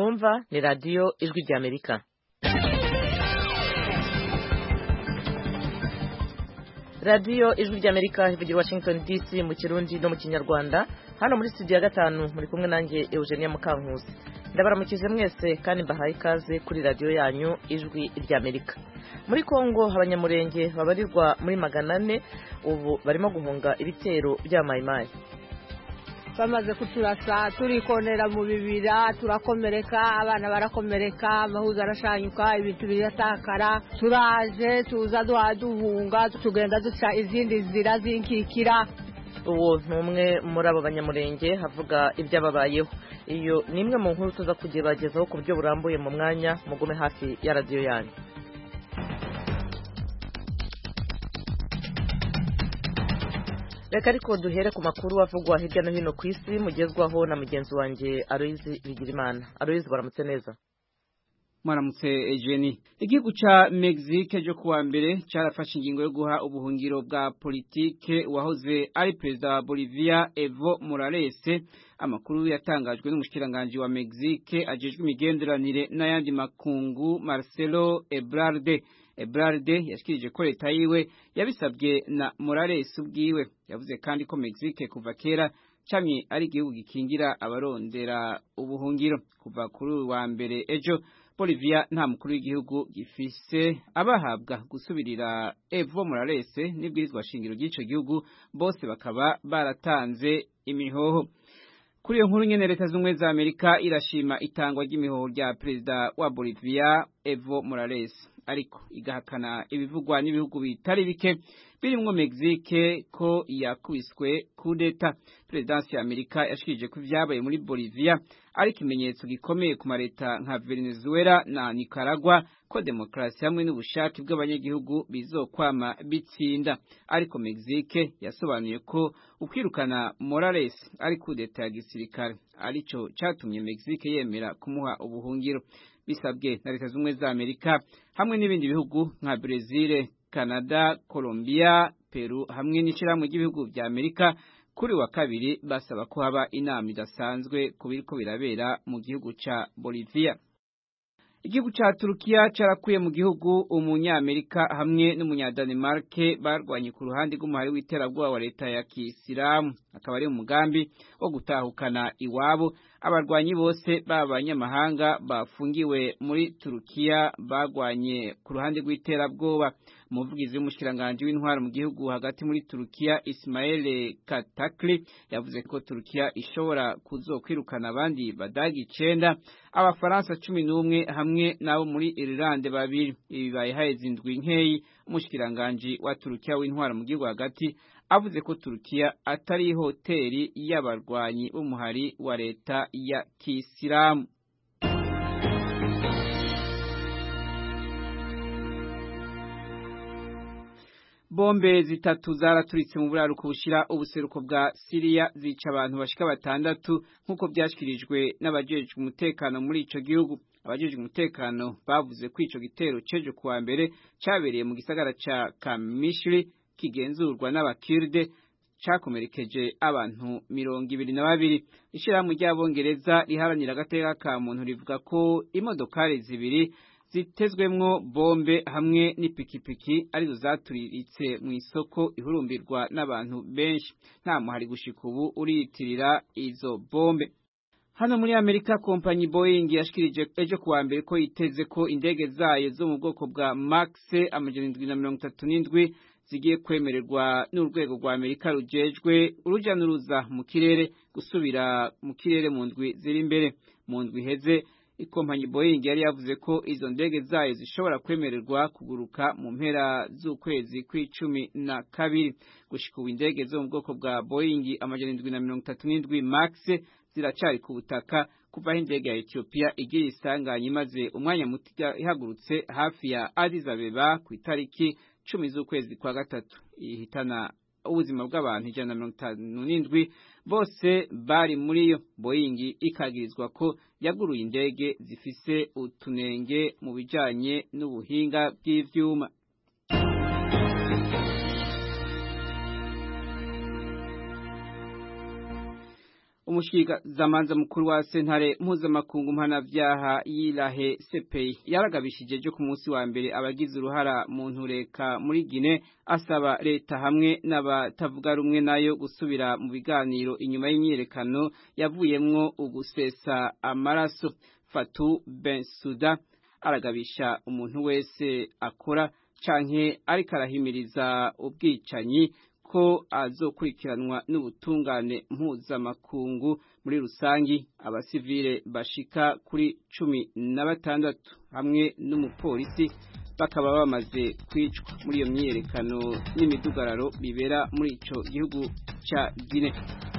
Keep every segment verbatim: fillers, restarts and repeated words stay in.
mwumva ni radiyo ijwi ry'Amerika. radiyo ijwi ry'Amerika ivugira Washington D C mu Kirundi no mu Kinyarwanda. Hano muri studio ya gatanu muri kumwe nanjye Eugenia Mukankusi. Ndabaramukije mwese kandi mbahaye ikaze kuri radiyo yanyu ijwi ry'Amerika. Muri Kongo abanyamurenge babarirwa muri magana ane ubu barimo guhunga ibitero bya mayimayi. Bamaze kuturasa turikonera mu bibira turakomereka, abana barakomereka, amahuza arashanyuka, ibintu biratakara. Turaje tuza duhunga tugenda duca izindi zira zinkikira. Uwo numwe muri abo banyamurenge havuga ibyababayeho. Iyo nimwe mu nkuru tuza kugebagezaho ku buryo burambuye mu mwanya mugume hafi ya radiyo yanyu. Reka ariko duhere ku makuru avugwa hirya no hino ku isi mugezwaho na mugenzi wanjye Aloise Bigirimana. Aloise, baramutse neza? Mwaramutse Eugenie. Igihugu ca Mexique cyo kuwa mbere cyarafashe ingingo yo guha ubuhungiro bwa politike wahoze ari perezida wa Bolivia Evo Morales. Amakuru yatangajwe n'umushikiranganje wa Mexique ajejwe imigenderanire n'ayandi makungu Marcelo Ebrard. Ebrard yashikirije ko leta yiwe yabisabwe na Morales ubwiwe. Yavuze kandi ko Mexique kuva kera camye ari igihugu gikingira abarondera ubuhungiro. Kuva kuri wa mbere ejo Bolivia nta mukuru w'igihugu gifise abahabwa gusubirira Evo Morales n'ibwirizwa shingiro ry'ico gihugu, bose bakaba baratanze imihoho. Kuri iyo nkuru nyene leta z'umwe za Amerika irashima itangwa ry'imihoho rya perezida wa Bolivia Evo Morales, ariko igahakana ibivugwa n'ibihugu bitari bike birimwo Mexique ko yakubiswe kudeta. Presidence ya Amerika yashikije ko vyabaye muri Bolivia ari ikimenyetso gikomeye ku mareta nka Venezuela na Nicaragua ko demokrasi hamwe n'ubushake bw'abanyagihugu bizokwama bitsinda. Ariko Mexique yasobanuye ko ukwirukana Morales ari kudeta ya gisirikare arico catumye Mexique yemera kumuha ubuhungiro, bisabwe na leta z'umwe za Amerika hamwe n'ibindi bihugu nka Brazil, Canada, Colombia, Peru hamwe n'ishirahamwe ry'ibihugu vya Amerika. Kuri wa kabiri basaba ko haba inama idasanzwe kubiriko birabera mu gihugu ca Bolivia. Igihugu ca Turukiya carakuye mu gihugu umunyamerika hamwe n'umunyadanemark barwanye ku ruhande rw'umuhari w'iterabwoba wa leta ya Kisilamu. Akaba ari umugambi wo gutahukana iwabo abarwanyi bose b'abanyamahanga bafungiwe muri Turukiya bagwanye ku ruhande rw'iterabwoba. Umuvugizi w'umushikiranganje w'intwaro mu gihugu hagati muri Turukiya Ismail Katakli yavuze ko Turukiya ishobora kuzokwirukana abandi badagi icenda, abafaransa cumi n'umwe hamwe nabo muri Ireland babiri. Ibibaye haheze indwi nkeyi umushikiranganje wa Turukiya w'intwaro mu gihugu hagati avuze ko Turukiya atari hoteli y'abarwanyi b'umuhari wa leta ya Kisilamu. Bombe zitatu zaraturitse mu buraruko bushira ubuseruko bwa Syria zica abantu bashika batandatu nkuko byashikirijwe n'abajejwe umutekano muri ico gihugu. Abajejwe umutekano bavuze ko ico gitero cejo kuwa mbere cabereye mu gisagara ca Kamishli kigenzurwa n'abakirde cakomerekeje abantu mirongo ibiri na babiri. Ishirahamwe ry'Abongereza riharanira agateka ka muntu rivuga ko imodokari zibiri zitezwemwo bombe hamwe n'ipikipiki arizo zaturiritse mu isoko ihurumbirwa n'abantu benshi. Nta muhari gushika ubu uriyitirira izo bombe. Hano muri Amerika kompanyi Boeing yashikirije ejo kuwa mbere ko yiteze ko indege zayo zo mu bwoko bwa Max amajana indwi na mirongo itatu n'indwi zigiye kwemererwa n'urwego rwa Amerika rujejwe uruja n'uruza mu kirere gusubira mu kirere mu ndwi ziri imbere. Mu ndwi heze ikompanyi Boeing yari yavuze ko izo ndege zayo zishobora kwemererwa kuguruka mu mpera z'ukwezi kw'icumi na kabiri. Gushika ubu indege zo mu bwoko bwa Boeing amajana indwi na mirongo itatu n'indwi Max ziracari ku butaka kuva indege ya Ethiopia igira isanganya imaze umwanya muto ihagurutse hafi ya Addis Abeba ku itariki cumi z'ukwezi kwa gatatu. Ihitana ubuzima bw'abantu ijana na mirongo itanu n'indwi bose bari muri yo. Boeing ikagirizwa ko yaguruye indege zifise utunenge mu bijanye n'ubuhinga bw'ivyuma. umushikizamanza mukuru wa sentare mpuzamakungu mpanavyaha yirahe C P I yaragabishije jo ku munsi wa mbere abagize uruhara mu ntureka muri Guinea asaba leta hamwe n'abatavuga rumwe nayo gusubira mu biganiro inyuma y'imyiyerekano yavuyemwo ugusesa amaraso. Fatou Bensouda aragabisha umuntu wese akora canke ariko arahimiriza ubwicanyi ko azokurikiranwa n'ubutungane mpuzamakungu. Muri rusangi abasivile bashika kuri cumi na batandatu hamwe n'umupolisi bakaba bamaze kwicwa muri iyo myiyerekano n'imidugararo bibera muri ico gihugu ca Guinea.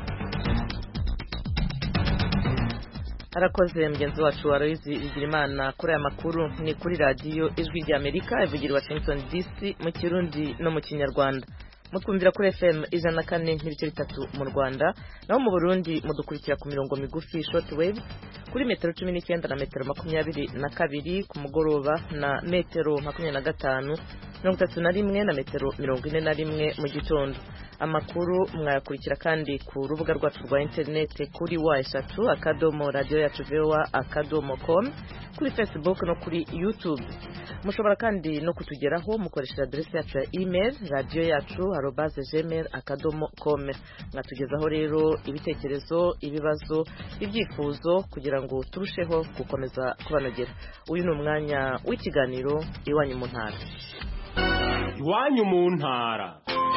Arakoze mgenzi wacu wa Roizi Bigirimana kuri aya makuru. Ni kuri radio Ijwi rya Amerika ivugira Washington D C mu Kirundi no mu Kinyarwanda. Mutwumvira kuri F M ijana na kane n'ibice bitatu mu Rwanda, naho mu Burundi mudukurikira ku mirongo migufi short wave kuri metero cumi n'icyenda na metero makumyabiri na kabiri ku mugoroba na metero makumyabiri na gatanu mirongo itatu na rimwe na metero mirongo ine na rimwe mu gitondo. Amakuru mwayakurikira kandi ku rubuga rwacu rwa internet kuri wa eshatu akadomo radio yacu voa akadomo com, kuri Facebook no kuri YouTube. Mushobora kandi no kutugeraho mukoresha adresse yacu ya email radio yacu arobase gmail akadomo com. Mwatugezaho rero ibitekerezo, ibibazo, ibyifuzo kugira ngo turusheho gukomeza kubanogera. Uyu ni umwanya w'ikiganiro iwanyu mu ntara. Iwanyu mu ntara.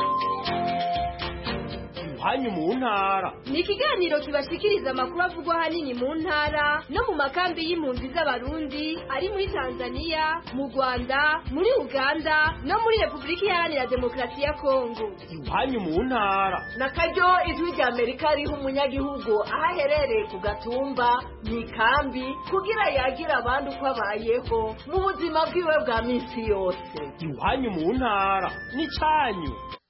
Iwanyu mu ntara ni ikiganiro kibashikiriza amakuru avugwa hanini mu ntara no mu makambi y'impunzi z'abarundi ari muri Tanzania, mu Rwanda, muri Uganda no muri Republika Iharanira Demokarasi ya Kongo. Iwanyu mu ntara na karyo Ijwi rya Amerika riha umunyagihugu aho aherereye ku gatumba mu ikambi kugira yagira abandi uko abayeho mu buzima bwiwe bwa minsi yose. Iwanyu mu ntara ni cyanyu.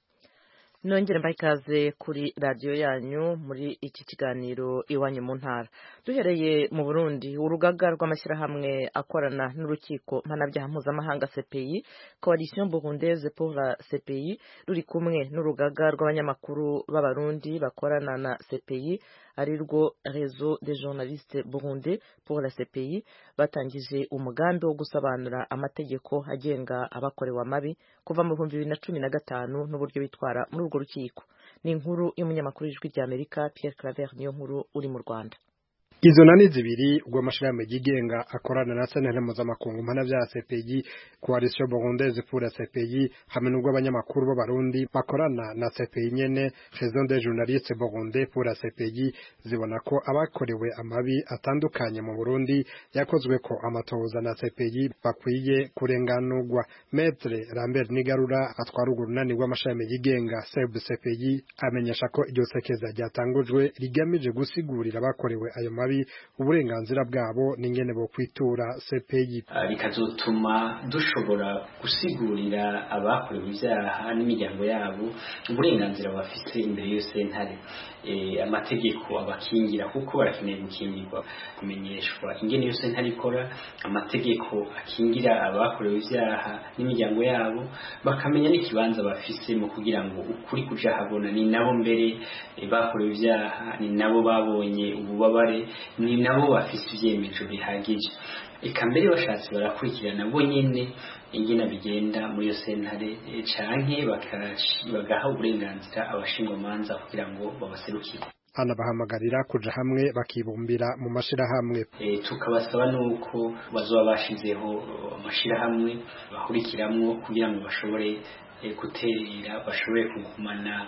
Nongere mbakaze kuri radio yanyu muri iki kiganiro iwanyu mu ntara. Duhereye mu Burundi, urugaga rw'amashyirahamwe akorana n'urukiko mpanabyaha mpuzamahanga C P I, Coalition Burundaise pour la C P I, ruri kumwe n'urugaga rw'abanyamakuru b'abarundi bakorana na C P I ari rwo Réseau des journalistes burundais pour la C P I, batangije umugambi wo gusobanura amategeko agenga abakorewe amabi kuva mu bihumbi bibiri na cumi na gatanu n'uburyo bitwara muri urwo rukiko. Ni inkuru y'umunyamakuru w'Ijwi rya Amerika Pierre Claver niyo nkuru uri mu Rwanda. Izo nani zibiri ubwo amashirahamwe yigenga akorana na sentare mpuzamakungu mpanavyaha C P I, Coalition Burundaise pour la C P I, hamwe n'ubwo abanyamakuru b'abarundi bakorana na C P I nyene Réseau des journalistes burundais pour la C P I, zibona ko abakorewe amabi atandukanye mu Burundi yakozwe ko amatohoza na C P I bakwiye kurenganurwa. Maître Lambert Nigarura atwara urwo runani rw'amashirahamwe yigenga Save C P I amenyesha ko iryo sekeza ryatangujwe rigamije gusigurira abakorewe ayo mabi uburenganzira bwabo n'ingene bo kwitura C P I, bikazotuma dushobora gusigurira abakorewe ibyaha n'imiryango yabo uburenganzira bafite imbere y'iyo sentare, e, amategeko abakingira kuko barakeneye gukingirwa, kumenyeshwa ingene iyo sentare ikora, amategeko akingira abakorewe ibyaha n'imiryango yabo, bakamenya n'ikibanza bafise mu kugira ngo ukuri kuja habona. Ni nabo mbere e, bakorewe ibyaha, ni nabo babonye ububabare, ni nabo bafise ivyemezo bihagije. Eka mbere bashatse barakurikirana bo nyene ingena bigenda muri iyo sentare, canke bagaha uburenganzira abashingwamanza kugira ngo babaserukire. Anabahamagarira kuja hamwe bakibumbira mu mashirahamwe. E, tukabasaba nuko bazoba bashizeho amashirahamwe bahurikiramwo kugira ngo bashobore e, guterera, bashobore kugumana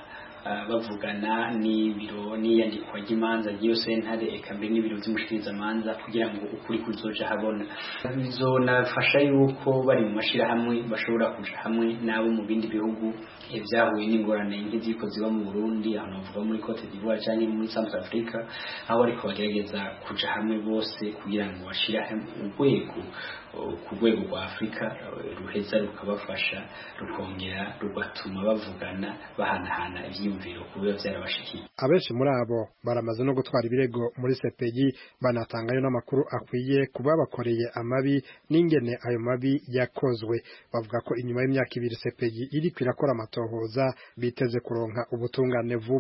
bavugana n'ibiro n'iyandikwa ry'imanza ry'iyo sentare, eka mbere n'ibiro vy'umushikirizamanza kugira ngo ukuri kuzoja habona. Bizonafasha yuko bari mu mashirahamwe bashobora kuja hamwe n'abo mu bindi bihugu vyahuye n'ingorane nk'iziko ziba mu Burundi, aho novuga muri Cote d'Ivoire canke muri South Africa, aho bariko bagerageza kuja hamwe bose kugira ngo bashire urwego ku rwego rwa Afrika ruheza rukabafasha, rukongera rugatuma bavugana bahanahana ivyiyumviro kubiba vyarabashikiye. Abenshi muri abo baramaze no gutwara ibirego muri C P I, banatangayo n'amakuru akwiye kuba bakoreye amabi n'ingene ayo mabi yakozwe. Bavuga ko inyuma y'imyaka ibiri C P I iri kwirakora amatohoza biteze kuronka ubutungane vuba.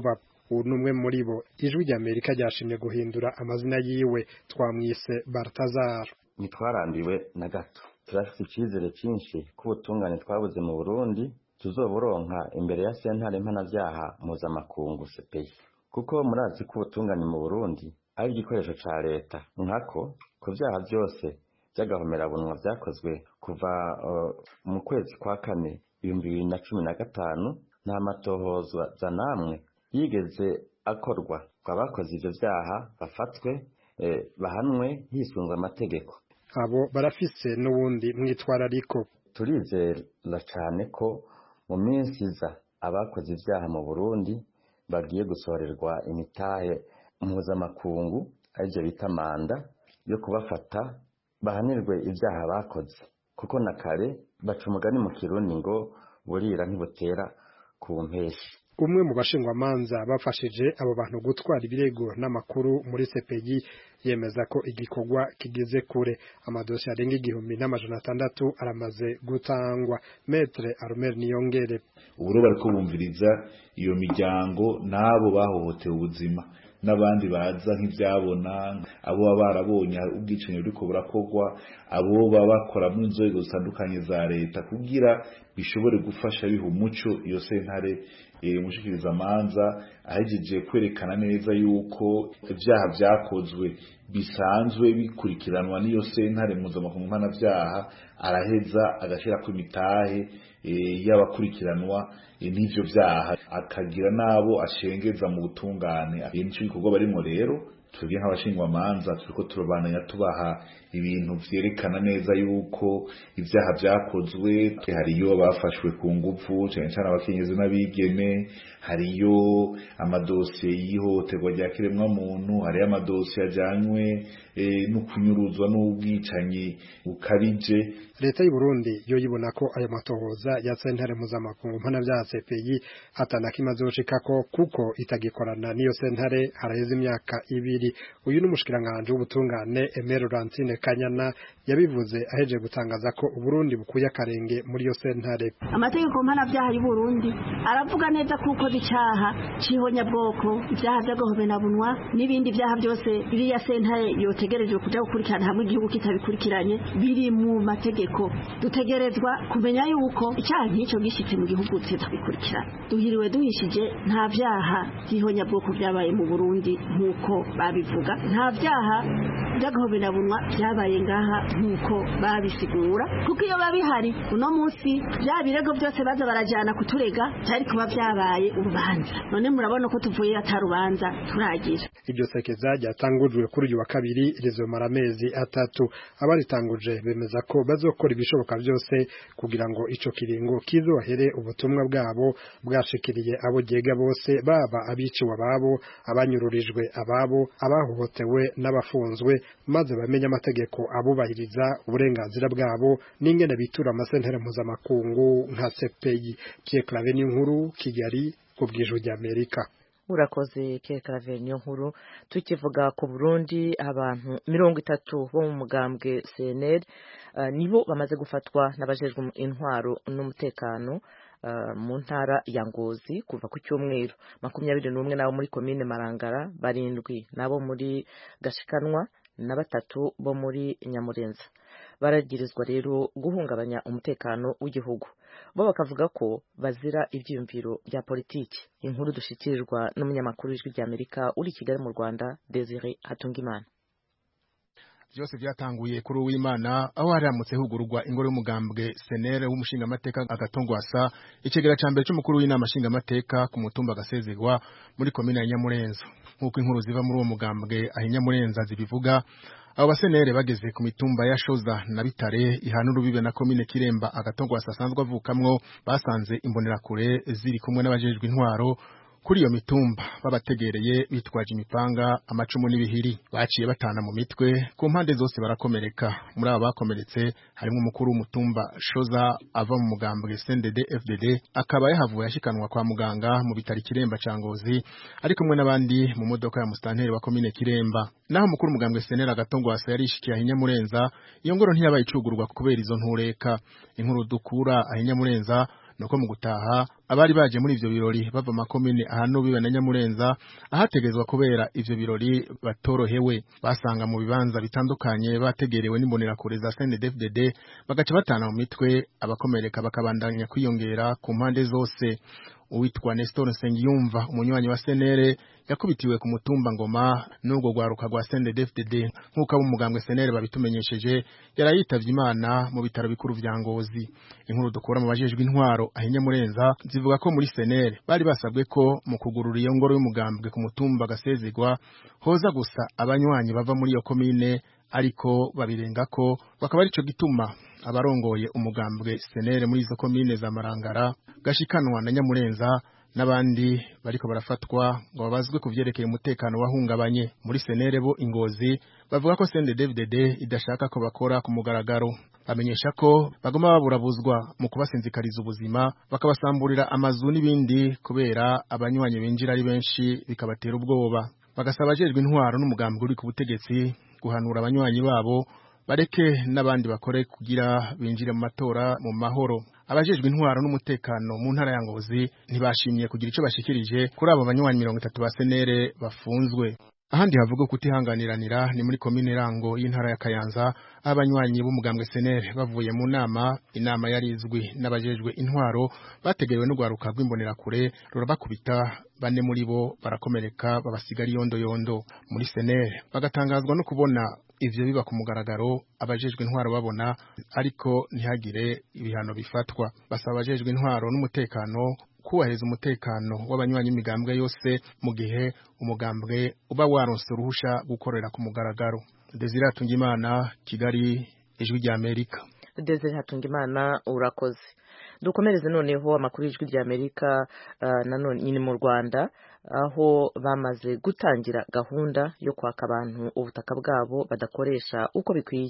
ubu numwe muri bo ijwi rya Amerika ryashimye guhindura amazina yiwe twamwise Baltazar. Nitwarambiwe na gato turafite icyizere cyinshi ko ubutungane twabuze mu Burundi tuzoburonka imbere ya sentare mpanavyaha mpuzamakungu C P I, kuko murazi ko ubutungane mu Burundi ari igikoresho ca leta nkako ku vyaha byose by'agahomerabunwa vyakozwe kuva uh, mu kwezi kwa kane ibihumbi bibiri na cumi na gatanu nta matohozwa za namwe yigeze akorwa kwabakoze ivyo vyaha bafatwe eh, bahanwe hisunzwe amategeko. Abo barafise n'ubundi mwitwarariko. Turizera cyane ko mu minsi iza abakoze ivyaha mu Burundi bagiye gusorerwa imitahe mpuzamakungu arivyo bita manda yo kubafata bahanirwe ivyaha bakoze, kuko na kare baca umugani mu Kirundi ngo burira ntibutera ku mpeshi. Umwe mu bashingwamanza bafashije abo bantu gutwara ibirego n'amakuru muri C P I yemeza ko igikorwa kigeze kure, amadosiye arenga igihumbi n'amajana atandatu aramaze gutangwa. Maître Armel Niyongere: uburo bariko bumviriza iyo miryango nabo bahohotewe ubuzima n'abandi baza nk'ivyabona, abo barabonye ubwicanyi buriko burakorwa, abo babakora mu nzego zitandukanye za leta, kugira bishobore gufasha biha umuco iyo sentare e, mushikiriza amanza ahejeje kwerekana neza yuko ivyaha vyakozwe bisanzwe bikurikiranwa n'iyo sentare mpuzamakungu mpanavyaha, araheza agashirako imitahe e, y'abakurikiranwa e, n'ivyo vyaha, akagira nabo ashengeza mu butungane. Nico gikorwa barimo rero twebwe nk'abashingwamanza turiko turabandanya tubaha ibintu vyerekana neza yuko ivyaha vyakozwe. Hariyo bafashwe ku nguvu cyane cyane abakenyezi n'abigeme, hariyo amadosiye y'ihohoterwa rya kiremwa muntu, hariyo amadosiye ajanywe e, no kunyuruzwa n'ubwicanyi bukabije. Leta y'u Burundi yo yibona ko ayo matohoza ya sentare mpuzamakungu mpanavyaha C P I hatana kimazoshikako kuko itagikorana n'iyo sentare haraheze imyaka ibiri. Uyu n'umushikiranganje w'ubutungane Aimé Laurentine Kanyana yabivuze aheje gutangaza ko Uburundi bukuye akarenge muri iyo sentare. Amategeko mpanavyaha y'u Burundi aravuga neza kuko bicaha cihonya bwoko, ivyaha by'agahomenabunwa n'ibindi vyaha byose biri ya sentare yotegereje kuja gukurikirana hamwe igihugu kitabikurikiranye biri mu mategeko. Dutegerezwa kumenya yuko icyaha nk'icyo gishitse mu gihugu kitabikurikirana. Duhiriwe duhishije nta vyaha by'ihonya bwoko byabaye mu Burundi nkuko babivuga, nta vyaha by'agahomenabunwa byabaye ngaha nkuko babisigura, kuko iyo babihari uno munsi bya birego byose baza barajana kuturega cyari kuba byabaye urubanza. None murabona ko tuvuye atarubanza turagira. Iryo sekeza ryatangujwe kuri uyu wa kabiri rizomara amezi atatu. Abaritanguje bemeza ko bazokora ibishoboka byose kugira ngo ico kiringo kizohere ubutumwa bwabo bwashikiriye abo jega bose, baba abiciwe ababo, abanyururijwe ababo, abahohotewe n'abafunzwe, maze bamenye amategeko abubahiriza uburenganzira bwabo n'ingene bitura amasentare mpuzamakungu nka C P I. Pierre Claver Niyonkuru, Kigali, kubw'ijwi rya Amerika. Urakoze Pierre Claver Niyonkuru. Tukivuga ku Burundi, abantu mirongo itatu bo mu mugambwe C N L uh, nibo bamaze gufatwa n'abajejwe intwaro n'umutekano uh, mu ntara ya Ngozi kuva ku cyumweru. makumyabiri n'umwe nabo muri komine Marangara, barindwi nabo muri Gashikanwa na batatu bo muri Nyamurenza. Baragirizwa rero guhungabanya umutekano w'igihugu. Bo bakavuga ko bazira ibyiyumviro bya politiki. Inkuru dushikirirwa n'umunyamakuru w'ijwi rya Amerika uri Kigali mu Rwanda, Desire Hatungimana. Byose byatanguye kuri Uwimana aho haramutse hugururwa ingoro y'umugambwe C N L w'umushinga amateka Agatongwasa, ikigera cyambere cy'umukuru w'inama nshinga amateka ku mutumba Gasezerwa muri komine ya Nyamurenza. Nkuko inkuru ziva muri uwo mugambwe aho Nyamurenza zibivuga, abo basenere bageze ku mitumba ya Shoza na Bitare ihana urubibe na komine Kiremba Agatongwasa asanzwe avukamwo, basanze imbonerakure ziri kumwe n'abajejwe intwaro kuri iyo mitumba, babategereye bitwaje imipanga, amacumu n'ibihiri. Baciye batana mu mitwe, ku mpande zose barakomereka. Muri aba bakomeretse harimo umukuru w'umutumba Shoza ava mu mugambwe C N D D F D D, akaba yahavuye yashikanwa kwa muganga mu bitari Kiremba Cangozi, ari kumwe n'abandi mu modoka ya mustanteri wa komine Kiremba. Naho umukuru mugambwe C N L Agatongwasa yarishikiye Ahinyamurenza, iyo ngoro ntiyabaye icugurwa kubera izo ntureka. Inkuru dukura Ahinyamurenza nuko mu gutaha abari baje muri ivyo birori bava makomine ahantu biba na Nyamurenza ahategezwa kubera ivyo birori batorohewe basanga mu bibanza bitandukanye bategerewe n'imbonerakure za C N D D F D D bagaca batana mu mitwe abakomereka bakabandanya kwiyongera ku mpande zose. Uwitwa Nestor Nsengiyumva umunywanyi wa Senere yakubitiwe ku mutumba Ngoma n'ubwo gwaruka gwa C N D D F D D nkuko abo mugambwe Senere babitumenyesheje yarayitavye Imana mu bitaro bikuru vya Ngozi. Inkuru dukora mu bajejwe intwaro ahinye murenza zivuga ko muri Senere bari basabwe ko mu kugurura iyo ngoro y'umugambwe ku mutumba Gasezegwa hoza gusa abanywanyi bava muri iyo komine, ariko babirenga ko bakaba arico gituma abarongoye umugambwe Senere muri izo komine za Marangara, Gashikanwa na Nyamurenza n'abandi bariko barafatwa ngo babazwe kuvyerekeye umutekano wahungabanye. Muri Senere bo Ingozi bavuga ko C N D D F D D idashaka ko bakora ku mugaragaro, bamenyesha ko bagoma baburabuzwa mu kubasinzikariza ubuzima bakabasamburira amazu n'ibindi kubera abanywanyi binjira ari benshi bikabatera ubwoba. Bagasaba ajejwe intwaro n'umugambwe uri ku butegetsi guhanura abanywanyi babo bareke n'abandi bakore kugira binjire mu matora mu mahoro. Abajejwe intwaro n'umutekano mu ntara ya Ngozi ntibashimye kugira ico bashikirije kuri abo banywanyi mirongo itatu ba Senere bafunzwe. Ahandi havuga kutihanganiranira ni muri komine Rango y'intara ya Kayanza, abanywanyi b'umugambwe Senere bavuye mu nama, inama yarizwi n'abajejwe intwaro bategerewe n'ugwaruka rw'imbonerakure rurabakubita, bane muri bo barakomereka babasigara yondo yondo. Muri Senere bagatangazwa no kubona ivyo biba ku mugaragaro, abajejwe intwaro babona ariko ntihagire ibihano bifatwa. Basaba abajejwe intwaro n'umutekano kubahiriza umutekano w'abanywanyi imigambwe yose mu gihe umugambwe uba waronse uruhusha gukorera ku mugaragaro. Desire Hatungimana, Kigali, Ijwi rya Amerika. Desire Hatungimana urakoze. Dukomereze noneho amakuru y'Ijwi rya Amerika uh, nanone nyine mu Rwanda, aho bamaze gutangira gahunda yo kwaka abantu ubutaka bwabo badakoresha uko bikwiye.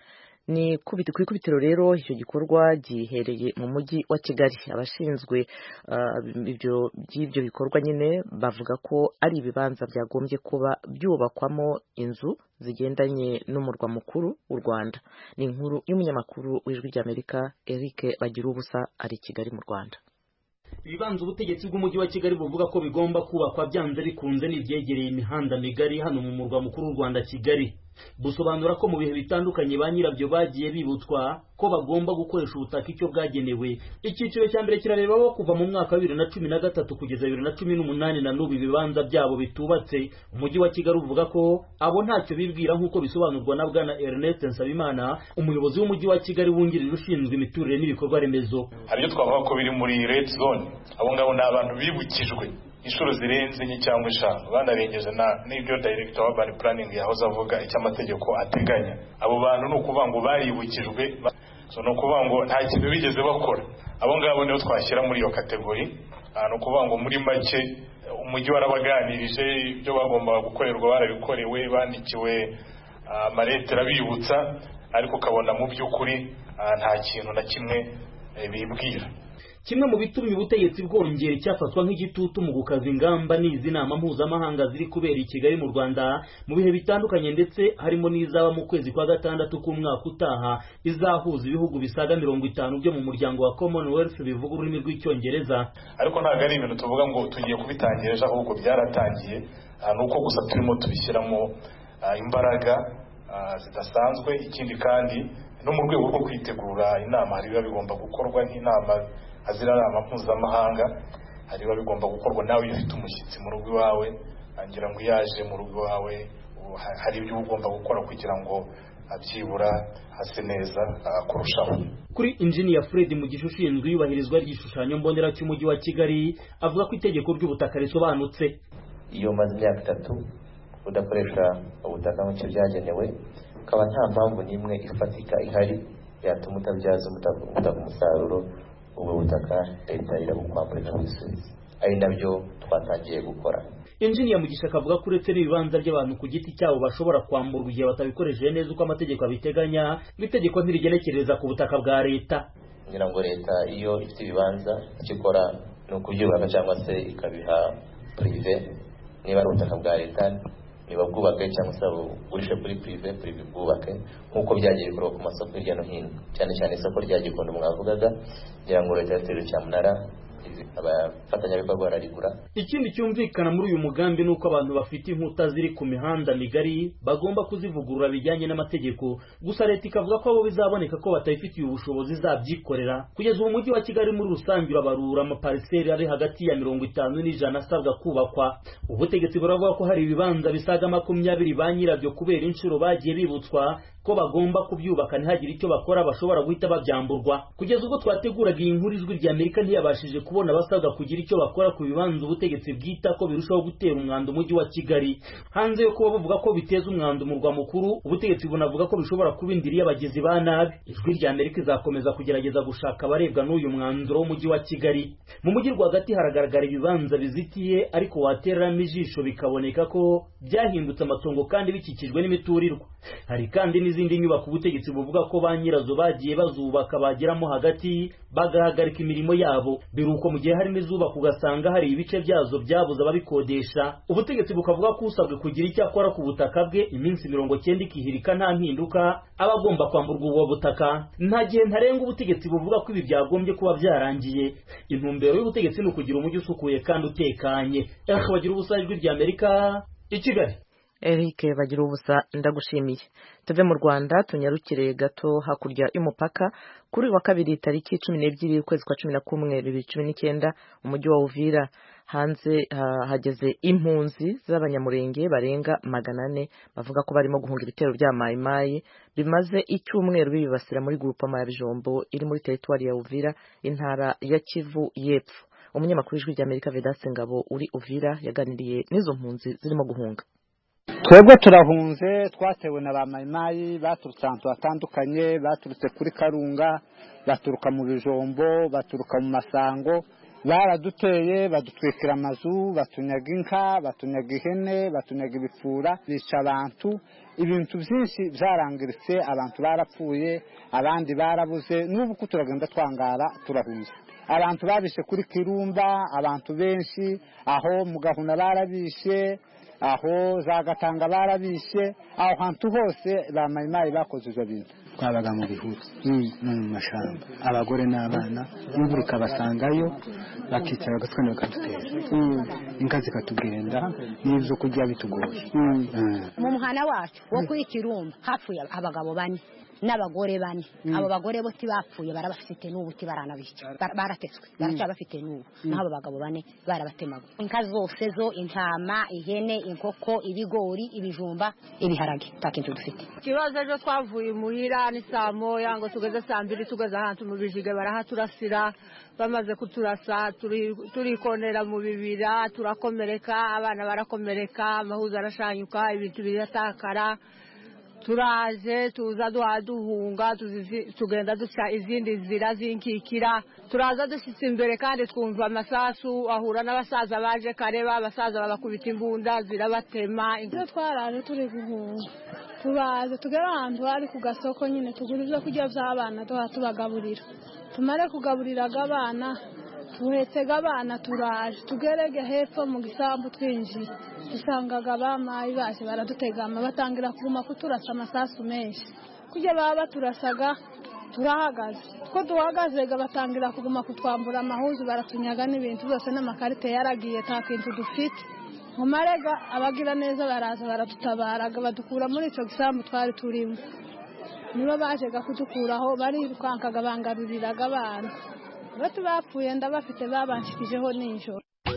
Ni kubiti kwikubitiro rero icyo gikorwa gihereye mu mujyi wa Kigali. Abashinzwe uh, ibyo by'ibyo bikorwa nyine bavuga ko ari ibibanza byagombye kuba byubakwamo inzu zigendanye n'umurwa mukuru w'u Rwanda. Ni inkuru y'umunyamakuru w'Ijwi rya Amerika Eric Bagirubusa ari Kigali mu Rwanda. Ibibanza ubutegetsi bw'umujyi wa Kigali buvuga ko bigomba kubakwa byanze bikunze n'ibyegereye imihanda migari hano mu murwa mukuru w'u Rwanda Kigali. Busobanura ko mu bihe bitandukanye ba nyirabyo bagiye bibutwa ko bagomba gukoresha ubutaka icyo bwagenewe. Icyiciro cya mbere kirareba bo kuva mu mwaka wa bibiri na cumi na gatatu kugeza bibiri na cumi n'umunani na n'ubu ibibanza byabo bitubatse. Umujyi wa Kigali uvuga ko abo ntacyo bibwira nk'uko bisobanurwa na Bwana Ernest Nsabimana, umuyobozi w'umujyi wa Kigali wungirije ushinzwe imiturire n'ibikorwa remezo. Hari ibyo twavuga ko biri muri red zone, abo ngabo ni abantu bibukijwe inshuro zirenze enye cyangwa eshanu, banarengeje na n'ibyo director wa urban planning yahoze avuga icyo amategeko ateganya. Abo bantu ni ukuvuga ngo baribukijwe, so no kuvuga ngo nta kintu bigeze bakora. Abo ngabo niyo twashyira muri iyo kategori. No kuvuga ngo muri make umujyi warabaganirije ibyo bagomba gukorerwa barabikorewe, bandikiwe amaletera bibutsa, ariko kabona mu by'ukuri nta kintu na kimwe bibwira. Kimwe mu bitumye ubutegetsi bwongera cyafatwa nk'igitutu mu gukaza ingamba n'izi nama mpuzamahanga ziri kubera i Kigali mu Rwanda mu bihe bitandukanye, ndetse harimo n'izaba mu kwezi kwa gatandatu k'umwaka utaha izahuza ibihugu bisaga mirongo itanu byo mu muryango wa Commonwealth bivuga ururimi rw'icyongereza. Ariko ntabwo ari ibintu tuvuga ngo tugiye kubitangira ejo, ahubwo byaratangiye, nuko gusa turimo tubishyiramo imbaraga zidasanzwe. Ikindi kandi no mu rwego rwo kwitegura inama hari biba bigomba gukorwa nk'inama azira nama mpuzamahanga, hari biba bigomba gukorwa nawe iyo ufite umushyitsi mu rugo iwawe, ngira ngo yaje mu rugo iwawe hari ibyo ugomba gukora kugira ngo abyibura hase neza kurushaho. Kuri Engineer Fred Mugisha ushinzwe iyubahirizwa ry'igishushanyo mbonera cy'umujyi wa Kigali avuga ko itegeko ry'ubutaka risobanutse. Iyo maze imyaka itatu udakoresha ubutaka nk'icyo byagenewe, ukaba nta mpamvu n'imwe ifatika ihari yatuma utabyaza ubutaka umusaruro, ubwo butaka leta irabukwamburira n'ibisubizo, ari nabyo twatangiye gukora. Engineer Mugisha akavuga ko uretse n'ibibanza by'abantu ku giti cyabo bashobora kwamburwa igihe batabikoresheje neza uko amategeko abiteganya, itegeko ntirigenekereza ku butaka bwa leta. Ngira ngo leta iyo ifite ibibanza icyo ikora ni ukubyubaka cyangwa se ikabiha prive. Niba ari ubutaka bwa leta nibabwubake cyangwa se bugurishe kuri prive prive bwubake nk'uko byagiye bikorwa ku masoko hirya no hino cyane cyane isoko rya Gikondo mwavugaga kugira ngo leta yatere cyamunara abafatanyabikorwa bararigura. Ikindi cyumvikana muri uyu mugambi nuko abantu bafite inkuta ziri ku mihanda migari bagomba kuzivugurura bijyanye n'amategeko, gusa leta ikavuga ko abo bizaboneka ko batayifitiye ubushobozi zabyikorera. Kugeza ubu mujyi wa Kigali muri rusange urabarura amapariseri ari hagati ya mirongo itanu n'ijana asabwa kubakwa. Ubutegetsi buravuga ko hari ibibanza bisaga makumyabiri ba nyirabyo kubera inshuro bagiye bibutswa ko bagomba kubyubaka ntihagire icyo bakora bashobora guhita babyamburwa. Kugeza ubwo twateguraga iyi nkuru ijwi rya Amerika ntiyabashije kubona abasabwa kugira icyo bakora ku bibanza ubutegetsi bwita ko birushaho gutera umwanda umujyi wa Kigali. Hanze yo kuba bavuga ko biteza umwanda umurwa mukuru, ubutegetsi bunavuga ko bishobora kuba indiri y'abagizi ba nabi. Ijwi rya Amerika izakomeza kugerageza gushaka abarebwa n'uyu mwanzuro w'umujyi wa Kigali. Mu mujyi rwagati haragaragara ibibanza bizitiye ariko watereramo ijisho bikaboneka ko byahindutse amatongo kandi bikikijwe n'imiturirwa. Hari kandi n'izindi nyubako ubutegetsi buvuga ko ba nyirazo bagiye bazubaka bageramo hagati bagahagarika imirimo yabo. Biruko mu gihe harimo izubaka ugasanga hari ibice byazo byabuze ababikodesha. Ubutegetsi bukavuga ko usabwe kugira icyo akora ku butaka bwe iminsi mirongo cyenda ikihirika nta mpinduka aba agomba kwamburwa ubwo butaka. Nta gihe ntarenga ubutegetsi buvuga ko ibi byagombye kuba byarangiye. Intumbero y'ubutegetsi ni ukugira umujyi usukuye kandi utekanye. Eric Bagira ubusa, ijwi rya Amerika, i Kigali. Eric Bagira ubusa, ndagushimiye. Tuve mu Rwanda tunyarukire gato hakurya y'umupaka. Kuri wa kabiri tariki cumi n'ebyiri ukwezi kwa cumi na kumwe bibiri cumi n'icyenda umujyi wa Uvira hanze uh, hageze impunzi z'abanyamurenge barenga magana ane bavuga ko barimo guhunga ibitero bya Mai Mai bimaze icyumweru bibasira muri groupement ya Bijombo iri muri territoire ya Uvira intara ya Kivu y'Epfo. Umunyamakuru w'ijwi rya Amerika Vedaste Ngabo uri Uvira yaganiriye n'izo mpunzi zirimo guhunga. Twebwe turahunze twatewe na ba Mai Mai baturutse ahantu hatandukanye, baturutse kuri Karunga, baturuka mu Bijombo, baturuka mu Masango, baraduteye badutwikira amazu, batunyaga inka, batunyaga ihene, batunyaga ibipfura, bica abantu, ibintu byinshi byarangiritse, abantu barapfuye, abandi barabuze, n'ubu ko turagenda twangara turahunze. Abantu babishe kuri Kirumba, abantu benshi aho mu Gahuna barabishe, aho za Gatanga barabishe, aho hantu hose ba Mai Mai bakoze ibyo bintu. Twabaga mu bihuru no mu mashamba, abagore n'abana imvura ikabasangayo bakicara bagatwana bakadutera, inka zikatugenda n'ibyo kurya bitugoye. Mu muhana wacu wo kuri Kirumba hapfuye abagabo bane n'abagore bane. Abo bagore bo tibapfuye barabafite n'ubu tibaranabica, baratetswe baracha bafite n'ubu, n'abo bagabo bane barabatemaga. Inka zose zo, intama, ihene, inkoko, ibigori, ibijumba, ibiharage takintu dufite. Kibazo ejo twavuye muhira ni saa moya ngo tugeze saa mbiri tugeze ahantu mu bijige barahaturasira, bamaze kuturasa turikonera mu bibira turakomereka, abana barakomereka, amahuza arashanyuka, ibintu biratakara. Turaje tuza duhunga tugenda duca izindi zira zinkikira, turaza dushitse imbere kandi twumva amasasu, ahura n'abasaza baje kareba, abasaza babakubita imbunda zirabatema. Iyo twaraje turi guhunga turaje tugera ahantu hari ku gasoko nyine tugura ibyo kurya by'abana tubagaburira, tumare kugaburiraga abana tuhetsega abana turaje tugerege hepfo mu gisambu twinjira dusangaga bamayi baje baradutegama batangira kuguma kuturasa amasasu menshi. Kujya baba baturasaga turahagaze, ko duhagazega batangira kuguma kutwambura amahuzu baratunyaga n'ibintu byose n'amakarite yaragiye ta kintu dufite. Mu marega abagira neza baraza baradutabaraga badukura muri ico gisambu twari turimo, nibo bajega kudukuraho barirukankaga bangaruriraga abana. Batu bapfuye ndabafite babanshikijeho n'injoro.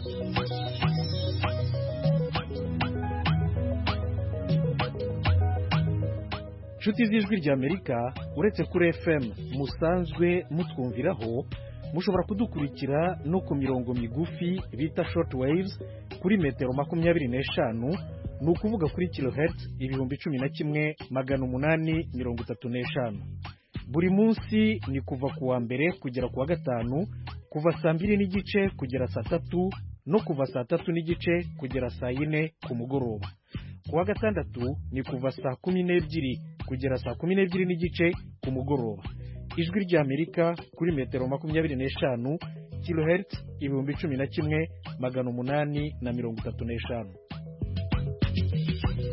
Nshuti z'ijwi rya Amerika, uretse kuri F M musanzwe mutwumviraho, mushobora kudukurikira no ku mirongo migufi bita short waves kuri metero makumyabiri n'eshanu, ni ukuvuga kuri kilohertz ibihumbi cumi na kimwe magana umunani mirongo itatu n'eshanu. Buri munsi ni kuva ku wa mbere kugera ku wa gatanu, kuva saa mbiri n'igice kugera saa tatu no kuva saa tatu n'igice kugera saa yine ku mugoroba. Ku wa gatandatu ni kuva saa kumi n'ebyiri kugera saa kumi n'ebyiri n'igice ku mugoroba. Ijwi rya Amerika kuri metero makumyabiri n'eshanu, kilohertz ibihumbi cumi na kimwe magana umunani na mirongo itatu n'eshanu.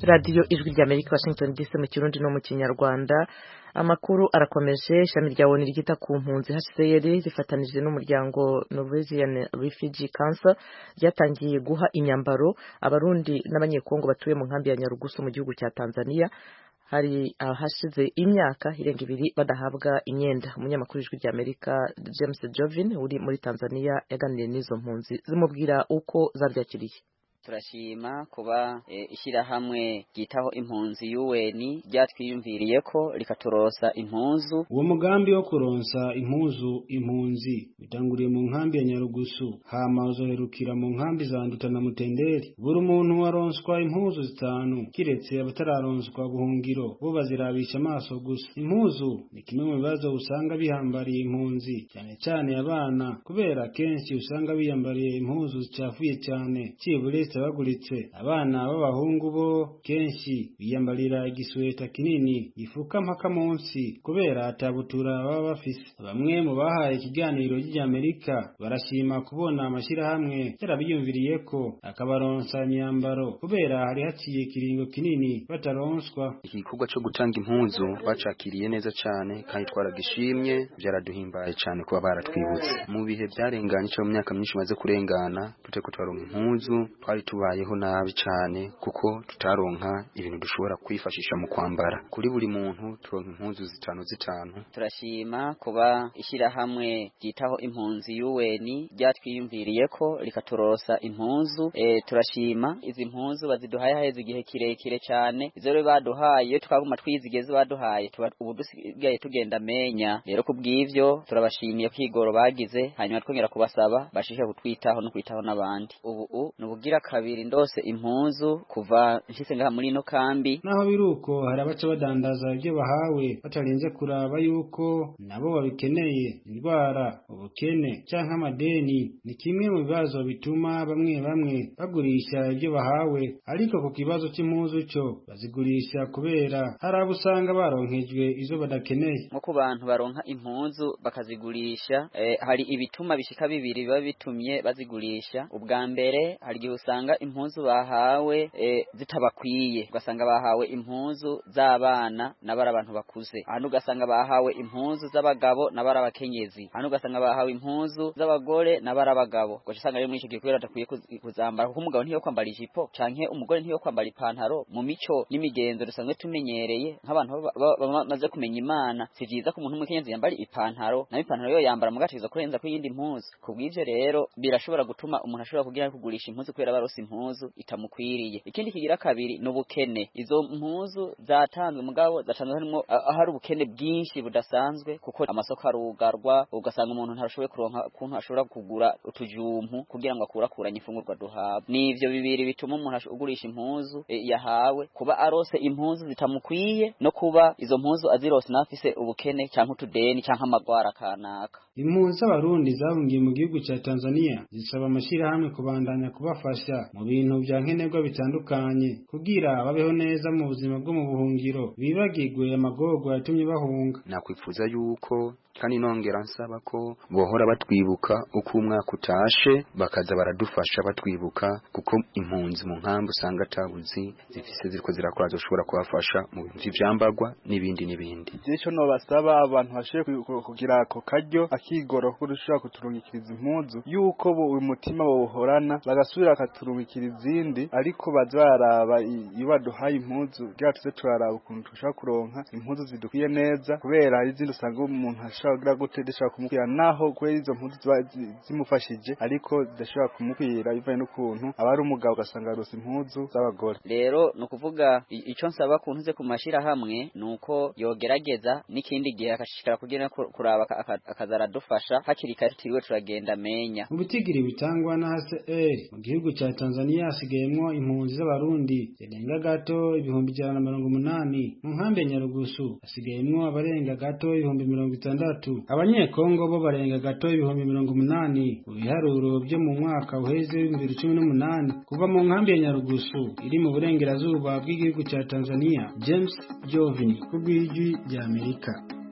radiyo ijwi rya Amerika Washington D C mu Kirundi no mu Kinyarwanda. Amakuru arakomeje. Ishami rya O N U ryita ku mpunzi H C R rifatanije n'umuryango Norwegian Refugee Council ryatangiye guha inyambaro abarundi n'abanyekongo batuye mu nkambi ya Nyarugusu mu gihugu cya Tanzania. Hari ahashize imyaka irenga ibiri badahabwa imyenda. Umunyamakuru w'ijwi rya Amerika James Jovin uri muri Tanzania yaganiriye n'izo mpunzi zimubwira uko zabyakiriye. Turashima kuba e, ishyirahamwe ryitaho impunzi U N ryatwiyumviriye ko rikaturosa impuzu. Uwo mugambi wo kuronsa impuzu impunzi bitanguriye mu nkambi ya Nyarugusu hama uzoherukira mu nkambi za Nduta na Mutenderi. Buri muntu waronswa impuzu zitanu kiretse abatararonswa buhungiro bo bazirabisha amaso gusa. Impuzu ni kimwe mu bibazo usanga bihambariye impunzi cyane cyane abana kubera kenshi usanga biyambariye impuzu zicafuye cyane cibure baguritse. Abana b'abahungu bo kenshi biyambarira igisweta kinini gifuka mpaka munsi kubera atabutura baba bafise. Bamwe mu bahaye ikiganiro ry'Amerika barashima kubona amashirahamwe yarabiyumviriye ko akabaronsa imyambaro kubera hari haciye kiringo kinini bataronswa. Igikorwa cyo gutanga impuzu bacakiriye neza cyane kandi twaragishimye, byaraduhimbaye cyane kuba baratwibutse mu bihe byarenganye cyo mu myaka myinshi maze kurengana tuteko twaronka impuzu twari tubayeho nabi cyane kuko tutaronka ibintu dushobora kwifashisha mu kwambara. Kuri buri muntu turonka impuzu zitanu zitanu. Turashima kuba ishyirahamwe ryitaho impunzi U N ryatwiyumviriye ko rikaturosa impuzu. E, turashima izi mpuzu baziduhaye haheze igihe kirekire cyane. Izo rero baduhaye twaguma twizigeze baduhaye ubu dusigaye tugenda menya. Rero kubw'ivyo turabashimiye kwigoro bagize, hanyuma twongera kubasaba bashishe kutwitaho no kwitaho n'abandi. Ubu nubugira kabiri ndose impuzu kuva nshitse ngaha muri no kambi. Naho biruko hari abaca badandaza ibyo bahawe batarinze kuraba yuko nabo babikeneye. Indwara, ubukene canke amadeni ni kimwe mu bibazo bituma bamwe bamwe bagurisha ibyo bahawe, ariko ku kibazo cy'impuzu cyo bazigurisha kubera hari abo usanga baronkejwe izo badakeneye. Nko ku bantu baronka impuzu bakazigurisha, eh, hari ibituma bishika bibiri biba bitumye bazigurisha. Ubwa mbere hari igihe usanga impuzu bahawe e, zitabakwiye, ugasanga bahawe impuzu z'abana n'abari abantu bakuze, hano ugasanga bahawe impuzu z'abagabo n'abari abakenyezi, hano ugasanga bahawe impuzu z'abagore n'abari abagabo. Ngo usanga rero muri icyo gihe kubera atakwiye kuzambara, kuko umugabo ntiyo kwambara ijipo canke umugore ntiyo kwambara ipantaro. Mu mico n'imigenzo dusanzwe tumenyereye nk'abantu bamaze kumenya Imana, si byiza ko umuntu w'umukenyezi yambara ipantaro na ipantaro yo yambara mugatiza kurenza ko yindi mpuzu. Kubw'ivyo rero birashobora gutuma umuntu ashobora kugira kugurisha impuzu kubera barose impuzu itamukwiriye. Ikindi kigira kabiri n'ubukene. Izo mpuzu zatanzwe mugabo zatanzwe harimo ahari ubukene bwinshi budasanzwe, kuko amasoko arugarwa, ugasanga umuntu ntarashoboye kuronka kuntu ashobora kugura utujumpu kugira ngo akurakuranye ifungurwa duhabwa. Nivyo bibiri bituma umuntu agurisha impuzu e, yahawe, kuba arose impuzu zitamukwiye no kuba izo mpuzu azirose nafise ubukene canke utudeni canke amagwara kanaka. Impunzi z'abarundi zabungiye mu gihugu cya Tanzania zisaba amashirahamwe kubandanya kubafasha mu bintu bya nkenerwa bitandukanye kugira babeho neza mu buzima bwo mu buhungiro, bibagirwe amagorwa yatumye bahunga. Nakwifuza yuko kandi nongera nsaba ko bohora batwibuka uko umwaka utashe bakaza baradufasha batwibuka, kuko impunzi mu nkambi usanga atabuzi zifise ziriko zirakora zoshobora kubafasha mu bintu vy'vyambagwa n'ibindi n'ibindi. Ico no basaba abantu bashiye kugira ako karyo akigoro ko dushobora kuturungikiriza impuzu, yuko bo umutima bohorana bagasubira akaturungikira izindi, ariko bazaraba iyo baduhaye impuzu kugira tuze turaraba ukuntu dushobora kuronka impuzu zidukwiye neza, kubera hari izindi usanga umuntu ashobora gutedesha kumubwira naho kweri izo mpuzu zimufashije ariko zidashobora kumubwira bivanye n'ukuntu abari umugabo ugasanga arose impuzu z'abagore. Rero no kuvuga ico nsaba kuntuze ku mashira hamwe nuko yogerageza n'ikindi gihe akashikara kugira kuraba akazara dufasha hakiri kare tiriwe turagenda menya. Mu bitigiri bitangwa na H C R mu gihugu cya Tanzania hasigayemwo impunzi z'abarundi zirenga gato ibihumbi ijana na mirongo umunani. Mu nkambi ya Nyarugusu hasigayemwo abarenga gato ibihumbi mirongo itandatu. Abanyekongo bo barenga gato ibihumbi mirongo umunani mu biharuro byo mu mwaka uheze w'ibihumbi bibiri na cumi n'umunani. Kuva mu nkambi ya Nyarugusu iri mu burengerazuba bw'igihugu cya Tanzania, James Jovini ku bw'ijwi rya Amerika.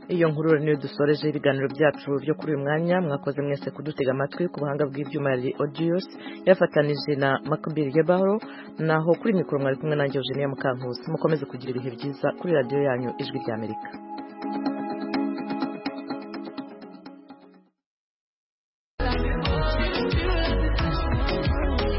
iyo nkuru niyo dusoreje ibiganiro byacu byo kuri uyu mwanya. Mwakoze mwese kudutega amatwi. Ku buhanga bw'ibyuma yari Odious yafatanije na Makubiri Gebaro, naho kuri mikoro mwari kumwe nanjye Eugenia Mukankusi. Mukomeze kugira ibihe byiza kuri radio yanyu Ijwi ry'Amerika.